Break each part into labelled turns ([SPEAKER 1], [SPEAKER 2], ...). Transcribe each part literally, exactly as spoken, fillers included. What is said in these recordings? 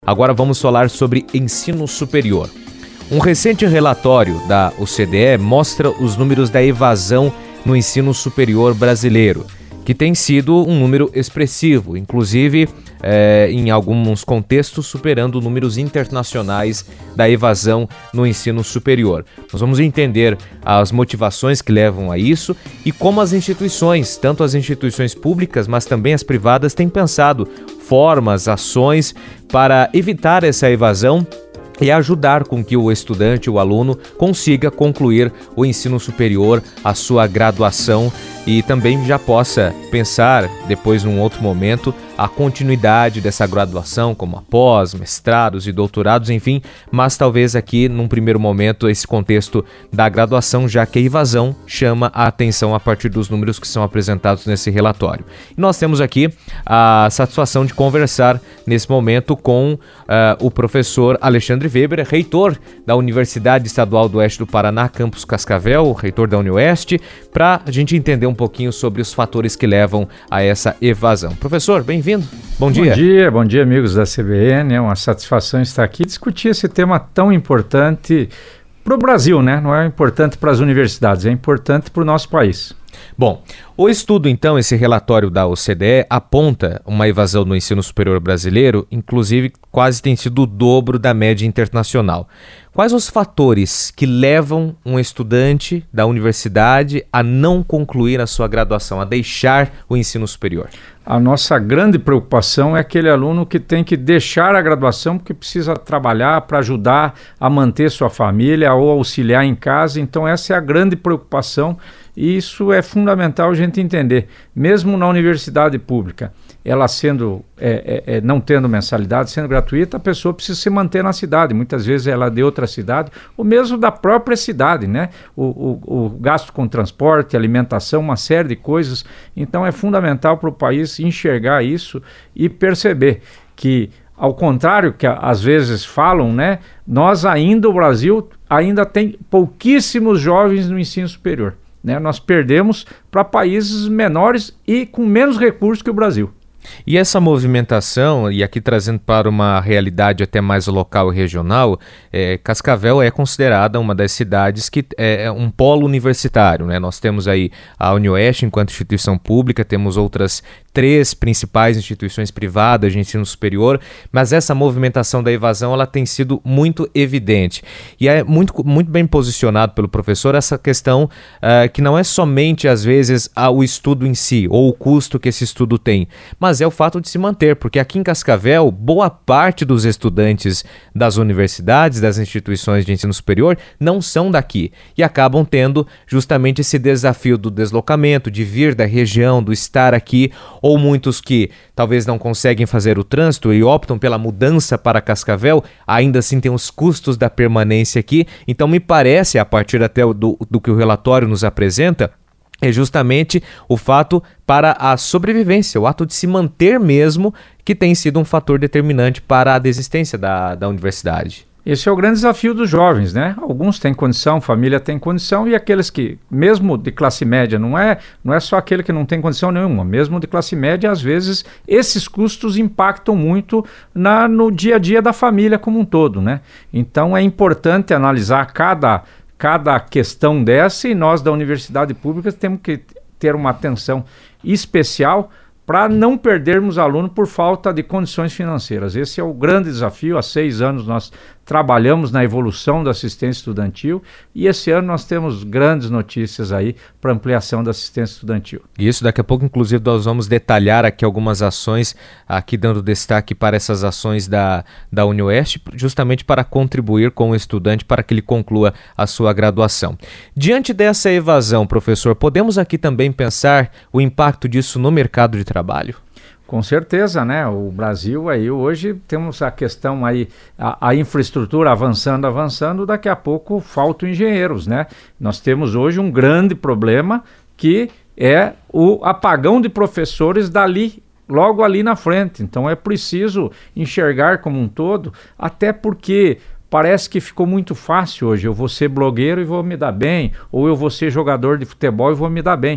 [SPEAKER 1] Agora vamos falar sobre ensino superior. Um recente relatório da O C D E mostra os números da evasão no ensino superior brasileiro, que tem sido um número expressivo, inclusive é, em alguns contextos superando números internacionais da evasão no ensino superior. Nós vamos entender as motivações que levam a isso e como as instituições, tanto as instituições públicas, mas também as privadas, têm pensado formas, ações para evitar essa evasão e ajudar com que o estudante, o aluno, consiga concluir o ensino superior, a sua graduação e também já possa pensar, depois num outro momento, a continuidade dessa graduação, como a pós, mestrados e doutorados, enfim, mas talvez aqui, num primeiro momento, esse contexto da graduação, já que a evasão chama a atenção a partir dos números que são apresentados nesse relatório. E nós temos aqui a satisfação de conversar nesse momento com uh, o professor Alexandre Weber, reitor da Universidade Estadual do Oeste do Paraná, campus Cascavel, reitor da UniOeste, para a gente entender um pouquinho sobre os fatores que levam a essa evasão. Professor, bem-vindo. Bom dia.
[SPEAKER 2] Bom dia, bom dia, amigos da C B N. É uma satisfação estar aqui e discutir esse tema tão importante para o Brasil, né? Não é importante para as universidades, é importante para o nosso país.
[SPEAKER 1] Bom, o estudo, então, esse relatório da O C D E aponta uma evasão no ensino superior brasileiro, inclusive quase tem sido o dobro da média internacional. Quais os fatores que levam um estudante da universidade a não concluir a sua graduação, a deixar o ensino superior?
[SPEAKER 2] A nossa grande preocupação é aquele aluno que tem que deixar a graduação porque precisa trabalhar para ajudar a manter sua família ou auxiliar em casa. Então essa é a grande preocupação e isso é fundamental a gente entender. Mesmo na universidade pública, ela sendo, é, é, não tendo mensalidade, sendo gratuita, a pessoa precisa se manter na cidade. Muitas vezes ela é de outra cidade, ou mesmo da própria cidade, né? O, o, o gasto com transporte, alimentação, uma série de coisas. Então é fundamental para o país enxergar isso e perceber que, ao contrário que às vezes falam, né? Nós ainda, o Brasil, ainda tem pouquíssimos jovens no ensino superior, né? Nós perdemos para países menores e com menos recursos que o Brasil.
[SPEAKER 1] E essa movimentação, e aqui trazendo para uma realidade até mais local e regional, é, Cascavel é considerada uma das cidades que é, é um polo universitário, né? Nós temos aí a UniOeste enquanto instituição pública, temos outras três principais instituições privadas de ensino superior, mas essa movimentação da evasão ela tem sido muito evidente. E é muito, muito bem posicionado pelo professor essa questão uh, que não é somente, às vezes, a, o estudo em si, ou o custo que esse estudo tem, mas é o fato de se manter, porque aqui em Cascavel, boa parte dos estudantes das universidades, das instituições de ensino superior, não são daqui e acabam tendo justamente esse desafio do deslocamento, de vir da região, do estar aqui, ou muitos que talvez não conseguem fazer o trânsito e optam pela mudança para Cascavel, ainda assim tem os custos da permanência aqui. Então me parece, a partir até do, do que o relatório nos apresenta, é justamente o fato para a sobrevivência, o ato de se manter mesmo, que tem sido um fator determinante para a desistência da, da universidade.
[SPEAKER 2] Esse é o grande desafio dos jovens, né? Alguns têm condição, família tem condição, e aqueles que, mesmo de classe média, não é, não é só aquele que não tem condição nenhuma, mesmo de classe média, às vezes, esses custos impactam muito na, no dia a dia da família como um todo, né? Então é importante analisar cada... cada questão dessa, e nós da universidade pública temos que ter uma atenção especial para não perdermos aluno por falta de condições financeiras. Esse é o grande desafio. Há seis anos nós trabalhamos na evolução da assistência estudantil e esse ano nós temos grandes notícias aí para ampliação da assistência estudantil.
[SPEAKER 1] Isso, daqui a pouco, inclusive, nós vamos detalhar aqui algumas ações, aqui dando destaque para essas ações da, da UniOeste, justamente para contribuir com o estudante para que ele conclua a sua graduação. Diante dessa evasão, professor, podemos aqui também pensar o impacto disso no mercado de trabalho?
[SPEAKER 2] Com certeza, né? O Brasil aí hoje temos a questão aí, a, a infraestrutura avançando, avançando, daqui a pouco faltam engenheiros, né? Nós temos hoje um grande problema que é o apagão de professores dali, logo ali na frente. Então é preciso enxergar como um todo, até porque parece que ficou muito fácil hoje. Eu vou ser blogueiro e vou me dar bem, ou eu vou ser jogador de futebol e vou me dar bem.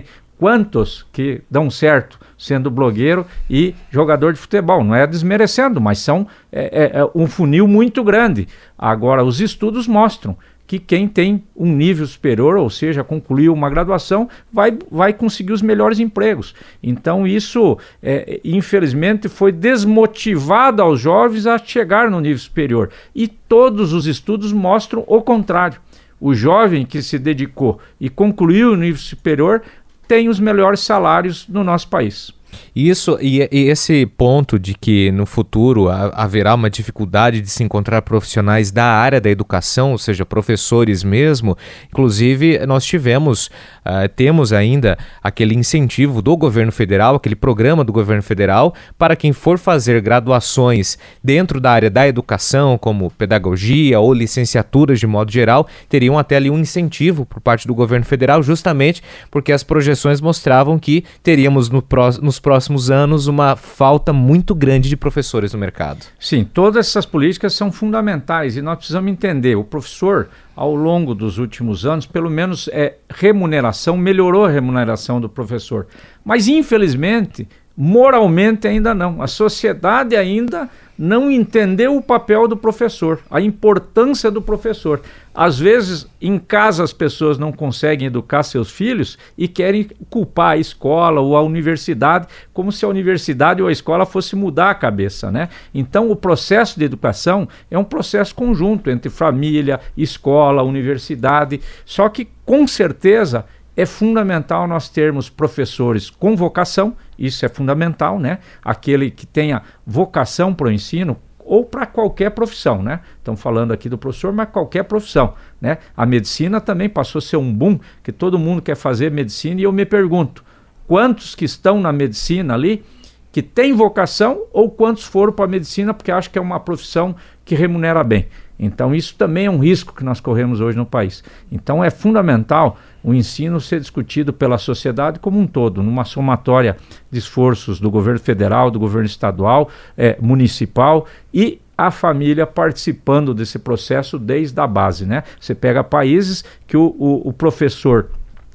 [SPEAKER 2] quantos que dão certo sendo blogueiro e jogador de futebol. Não é desmerecendo, mas são é, é, um funil muito grande. Agora, os estudos mostram que quem tem um nível superior, ou seja, concluiu uma graduação, vai, vai conseguir os melhores empregos. Então isso, é, infelizmente, foi desmotivado aos jovens a chegar no nível superior. E todos os estudos mostram o contrário. O jovem que se dedicou e concluiu o nível superior tem os melhores salários no nosso país.
[SPEAKER 1] Isso, e, e esse ponto de que no futuro ha, haverá uma dificuldade de se encontrar profissionais da área da educação, ou seja, professores mesmo, inclusive nós tivemos, uh, temos ainda aquele incentivo do governo federal, aquele programa do governo federal, para quem for fazer graduações dentro da área da educação, como pedagogia ou licenciaturas de modo geral, teriam até ali um incentivo por parte do governo federal, justamente porque as projeções mostravam que teríamos no pró- nos próximos anos uma falta muito grande de professores no mercado.
[SPEAKER 2] Sim, todas essas políticas são fundamentais e nós precisamos entender. O professor, ao longo dos últimos anos, pelo menos é, remuneração, melhorou a remuneração do professor. Mas, infelizmente, moralmente ainda não. A sociedade ainda não entendeu o papel do professor, a importância do professor. Às vezes, em casa, as pessoas não conseguem educar seus filhos e querem culpar a escola ou a universidade, como se a universidade ou a escola fosse mudar a cabeça, né? Então, o processo de educação é um processo conjunto entre família, escola, universidade, só que, com certeza, é fundamental nós termos professores com vocação, isso é fundamental, né? Aquele que tenha vocação para o ensino ou para qualquer profissão, né? Estamos falando aqui do professor, mas qualquer profissão, né? A medicina também passou a ser um boom, que todo mundo quer fazer medicina, e eu me pergunto, quantos que estão na medicina ali que têm vocação ou quantos foram para a medicina porque acham que é uma profissão que remunera bem? Então isso também é um risco que nós corremos hoje no país. Então é fundamental o ensino ser discutido pela sociedade como um todo, numa somatória de esforços do governo federal, do governo estadual, eh, municipal e a família participando desse processo desde a base, né? Você pega países que o, o, o professor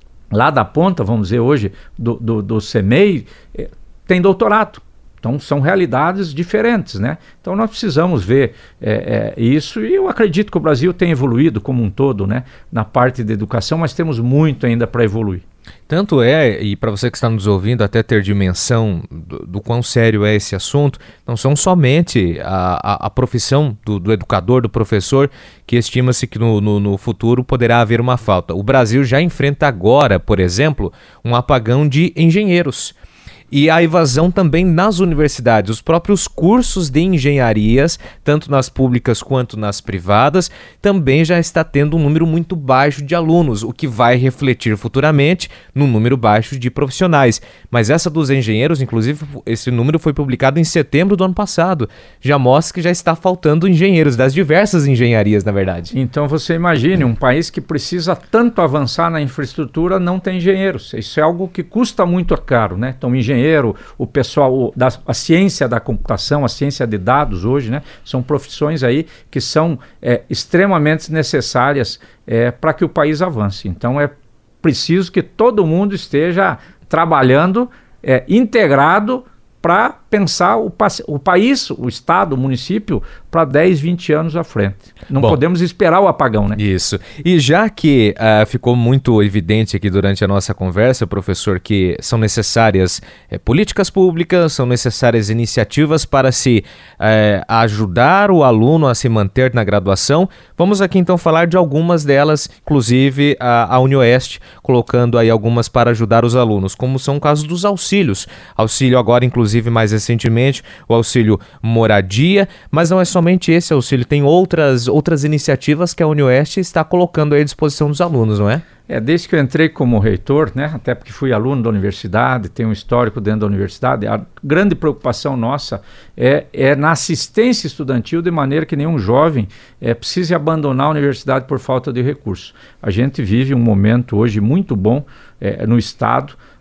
[SPEAKER 2] lá da ponta, vamos dizer hoje, do, do, do SEMEI, eh, tem doutorado. Então são realidades diferentes, né? Então nós precisamos ver é, é, isso, e eu acredito que o Brasil tem evoluído como um todo, né? Na parte de educação, mas temos muito ainda para evoluir.
[SPEAKER 1] Tanto é, e para você que está nos ouvindo até ter dimensão do, do quão sério é esse assunto, não são somente a, a, a profissão do, do educador, do professor, que estima-se que no, no, no futuro poderá haver uma falta. O Brasil já enfrenta agora, por exemplo, um apagão de engenheiros. E a evasão também nas universidades, os próprios cursos de engenharias, tanto nas públicas quanto nas privadas, também já está tendo um número muito baixo de alunos, o que vai refletir futuramente no número baixo de profissionais. Mas essa dos engenheiros, inclusive, esse número foi publicado em setembro do ano passado, já mostra que já está faltando engenheiros, das diversas engenharias, na verdade.
[SPEAKER 2] Então você imagine, um país que precisa tanto avançar na infraestrutura não tem engenheiros. Isso é algo que custa muito caro, né? Então engenheiros, o pessoal, o, da, a ciência da computação, a ciência de dados hoje, né, são profissões aí que são é, extremamente necessárias é, para que o país avance. Então é preciso que todo mundo esteja trabalhando é, integrado para pensar o, o país, o estado, o município, para dez, vinte anos à frente. Não Bom, podemos esperar o apagão, né?
[SPEAKER 1] Isso. E já que uh, ficou muito evidente aqui durante a nossa conversa, professor, que são necessárias eh, políticas públicas, são necessárias iniciativas para se eh, ajudar o aluno a se manter na graduação, vamos aqui então falar de algumas delas, inclusive a, a UniOeste colocando aí algumas para ajudar os alunos, como são o caso dos auxílios. Auxílio agora, inclusive, mais recentemente, o auxílio moradia, mas não é somente esse auxílio, tem outras, outras iniciativas que a UniOeste está colocando aí à disposição dos alunos, não é?
[SPEAKER 2] É, desde que eu entrei como reitor, né, até porque fui aluno da universidade, tenho um histórico dentro da universidade, a grande preocupação nossa é, é na assistência estudantil, de maneira que nenhum jovem é, precise abandonar a universidade por falta de recursos. A gente vive um momento hoje muito bom é, no Estado,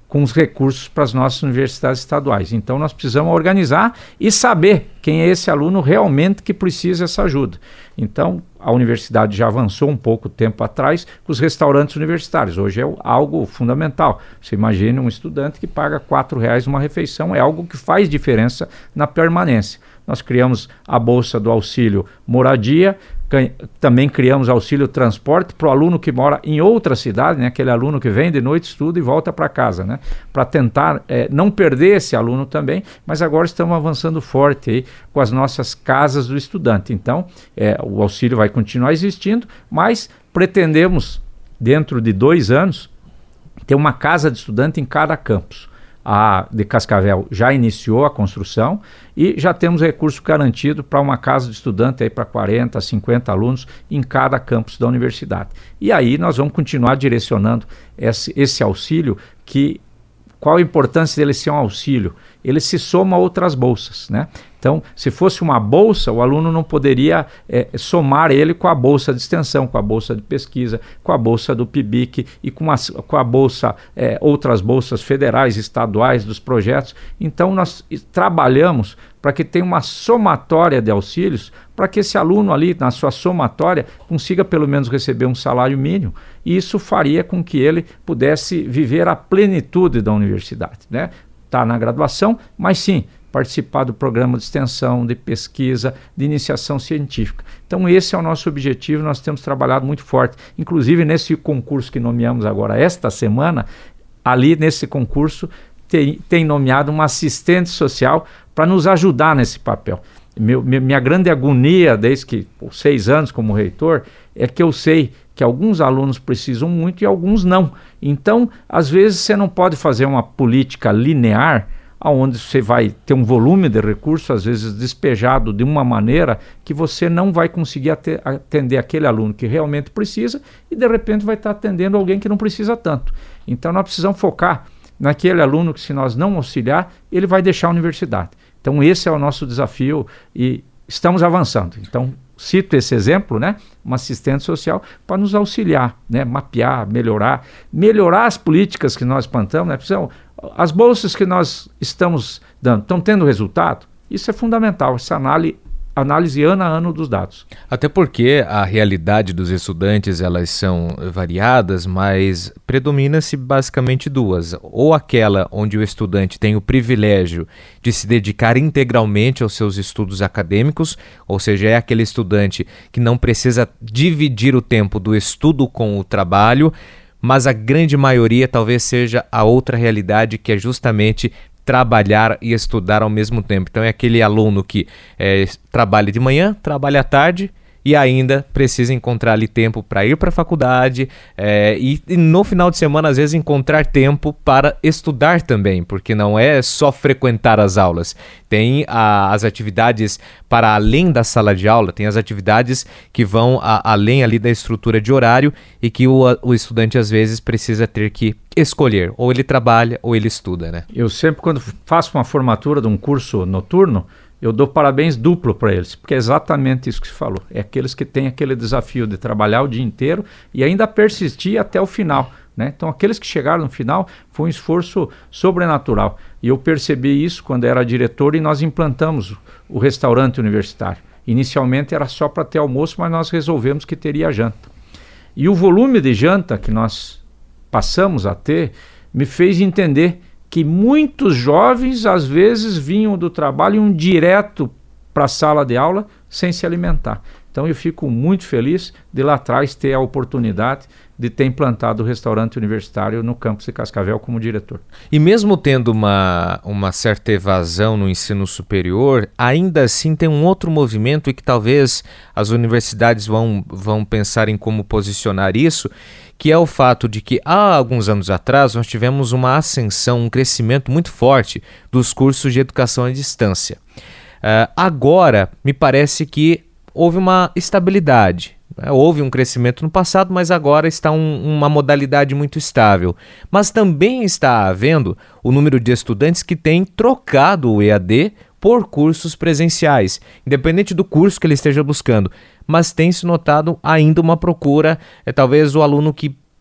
[SPEAKER 2] com os recursos para as nossas universidades estaduais. Então nós precisamos organizar e saber quem é esse aluno realmente que precisa dessa ajuda. Então a universidade já avançou um pouco tempo atrás com os restaurantes universitários. Hoje é algo fundamental. Você imagine um estudante que paga quatro reais uma refeição, é algo que faz diferença na permanência. Nós criamos a bolsa do auxílio moradia, também criamos auxílio transporte para o aluno que mora em outra cidade, né? Aquele aluno que vem de noite, estuda e volta para casa, né? Para tentar é, não perder esse aluno também, mas agora estamos avançando forte aí com as nossas casas do estudante. Então, é, o auxílio vai continuar existindo, mas pretendemos, dentro de dois anos, ter uma casa de estudante em cada campus. A de Cascavel já iniciou a construção e já temos recurso garantido para uma casa de estudante aí para quarenta, cinquenta alunos em cada campus da universidade. E aí nós vamos continuar direcionando esse, esse auxílio que... Qual a importância dele ser um auxílio? Ele se soma a outras bolsas, né? Então, se fosse uma bolsa, o aluno não poderia é, somar ele com a bolsa de extensão, com a bolsa de pesquisa, com a bolsa do P I B I C e com, as, com a bolsa, é, outras bolsas federais, estaduais dos projetos. Então, nós trabalhamos para que tenha uma somatória de auxílios, para que esse aluno ali, na sua somatória, consiga pelo menos receber um salário mínimo, e isso faria com que ele pudesse viver a plenitude da universidade, né? Está na graduação, mas sim, participar do programa de extensão, de pesquisa, de iniciação científica. Então esse é o nosso objetivo, nós temos trabalhado muito forte, inclusive nesse concurso que nomeamos agora esta semana, ali nesse concurso tem, tem nomeado uma assistente social para nos ajudar nesse papel. Meu, minha grande agonia desde que, por seis anos como reitor, é que eu sei que alguns alunos precisam muito e alguns não. Então, às vezes você não pode fazer uma política linear, onde você vai ter um volume de recursos, às vezes despejado de uma maneira que você não vai conseguir atender aquele aluno que realmente precisa e de repente vai estar atendendo alguém que não precisa tanto. Então nós precisamos focar naquele aluno que, se nós não auxiliar, ele vai deixar a universidade. Então esse é o nosso desafio e estamos avançando. Então cito esse exemplo, né? Uma assistente social para nos auxiliar, né? Mapear, melhorar, melhorar as políticas que nós plantamos, né? Precisamos, as bolsas que nós estamos dando, estão tendo resultado? Isso é fundamental, essa análise, análise ano a ano dos dados.
[SPEAKER 1] Até porque a realidade dos estudantes, elas são variadas, mas predomina-se basicamente duas. Ou aquela onde o estudante tem o privilégio de se dedicar integralmente aos seus estudos acadêmicos, ou seja, é aquele estudante que não precisa dividir o tempo do estudo com o trabalho, mas a grande maioria talvez seja a outra realidade, que é justamente trabalhar e estudar ao mesmo tempo. Então é aquele aluno que é, trabalha de manhã, trabalha à tarde e ainda precisa encontrar ali tempo para ir para a faculdade é, e, e no final de semana às vezes encontrar tempo para estudar também, porque não é só frequentar as aulas, tem a, as atividades para além da sala de aula, tem as atividades que vão a, além ali da estrutura de horário e que o, o estudante às vezes precisa ter que escolher, ou ele trabalha ou ele estuda, né?
[SPEAKER 2] Eu sempre, quando faço uma formatura de um curso noturno, eu dou parabéns duplo para eles, porque é exatamente isso que você falou. É aqueles que têm aquele desafio de trabalhar o dia inteiro e ainda persistir até o final, né? Então, aqueles que chegaram no final foi um esforço sobrenatural. E eu percebi isso quando era diretor e nós implantamos o restaurante universitário. Inicialmente era só para ter almoço, mas nós resolvemos que teria janta. E o volume de janta que nós passamos a ter me fez entender que muitos jovens às vezes vinham do trabalho e iam direto para a sala de aula sem se alimentar. Então eu fico muito feliz de lá atrás ter a oportunidade de ter implantado o restaurante universitário no campus de Cascavel como diretor.
[SPEAKER 1] E mesmo tendo uma, uma certa evasão no ensino superior, ainda assim tem um outro movimento e que talvez as universidades vão, vão pensar em como posicionar isso, que é o fato de que há alguns anos atrás nós tivemos uma ascensão, um crescimento muito forte dos cursos de educação à distância. Uh, agora, me parece que houve uma estabilidade. Né? Houve um crescimento no passado, mas agora está um, uma modalidade muito estável. Mas também está havendo o número de estudantes que têm trocado o E A D por cursos presenciais, independente do curso que ele esteja buscando. Mas tem se notado ainda uma procura, é talvez o aluno que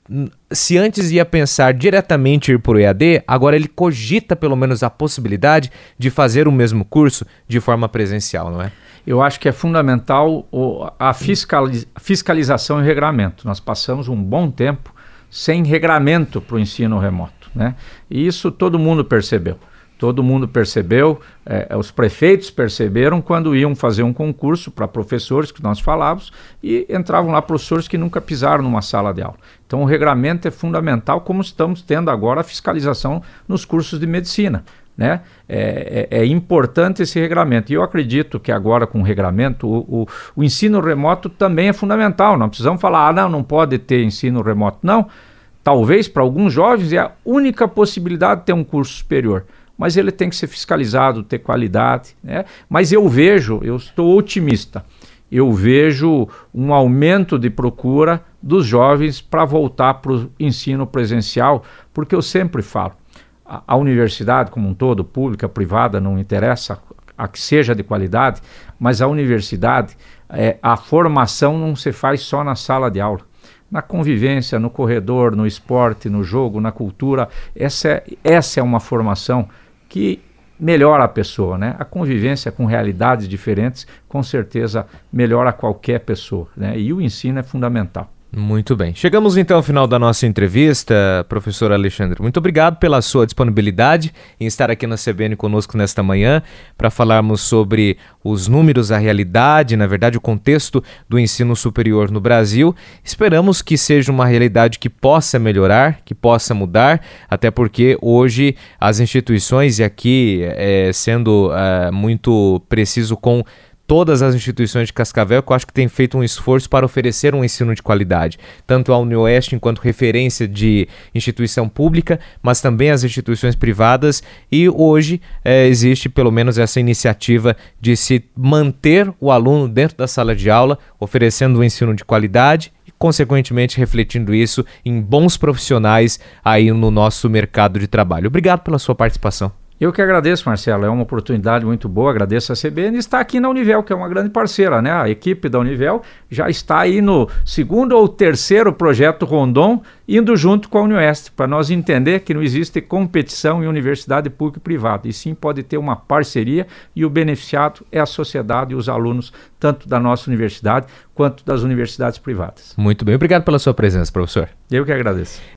[SPEAKER 1] se antes ia pensar diretamente ir para o E A D, agora ele cogita pelo menos a possibilidade de fazer o mesmo curso de forma presencial, não é?
[SPEAKER 2] Eu acho que é fundamental o, a fiscaliz, fiscalização e regramento. Nós passamos um bom tempo sem regramento para o ensino remoto, né? E isso todo mundo percebeu. Todo mundo percebeu, eh, os prefeitos perceberam quando iam fazer um concurso para professores, que nós falávamos, e entravam lá professores que nunca pisaram numa sala de aula. Então o regramento é fundamental, como estamos tendo agora a fiscalização nos cursos de medicina, né? É, é, é importante esse regramento. E eu acredito que agora com o regramento, o, o, o ensino remoto também é fundamental. Não precisamos falar, ah, não, não pode ter ensino remoto. Não, talvez para alguns jovens é a única possibilidade de ter um curso superior. Mas ele tem que ser fiscalizado, ter qualidade, né? Mas eu vejo, eu estou otimista, eu vejo um aumento de procura dos jovens para voltar para o ensino presencial, porque eu sempre falo, a, a universidade como um todo, pública, privada, não interessa a que seja de qualidade, mas a universidade, é, a formação não se faz só na sala de aula. Na convivência, no corredor, no esporte, no jogo, na cultura, essa é, essa é uma formação que melhora a pessoa, né? A convivência com realidades diferentes, com certeza, melhora qualquer pessoa, né? E o ensino é fundamental.
[SPEAKER 1] Muito bem. Chegamos então ao final da nossa entrevista, professor Alexandre. Muito obrigado pela sua disponibilidade em estar aqui na C B N conosco nesta manhã para falarmos sobre os números, a realidade, na verdade o contexto do ensino superior no Brasil. Esperamos que seja uma realidade que possa melhorar, que possa mudar, até porque hoje as instituições, e aqui é, sendo é, muito preciso com todas as instituições de Cascavel, que eu acho que têm feito um esforço para oferecer um ensino de qualidade, tanto a UniOeste enquanto referência de instituição pública, mas também as instituições privadas, e hoje é, existe pelo menos essa iniciativa de se manter o aluno dentro da sala de aula, oferecendo um ensino de qualidade e, consequentemente, refletindo isso em bons profissionais aí no nosso mercado de trabalho. Obrigado pela sua participação.
[SPEAKER 2] Eu que agradeço, Marcelo, é uma oportunidade muito boa, agradeço a C B N e está aqui na Univel, que é uma grande parceira, né? A equipe da Univel já está aí no segundo ou terceiro projeto Rondon, indo junto com a UniOeste, para nós entender que não existe competição em universidade pública e privada, e sim pode ter uma parceria e o beneficiado é a sociedade e os alunos, tanto da nossa universidade quanto das universidades privadas.
[SPEAKER 1] Muito bem, obrigado pela sua presença, professor.
[SPEAKER 2] Eu que agradeço.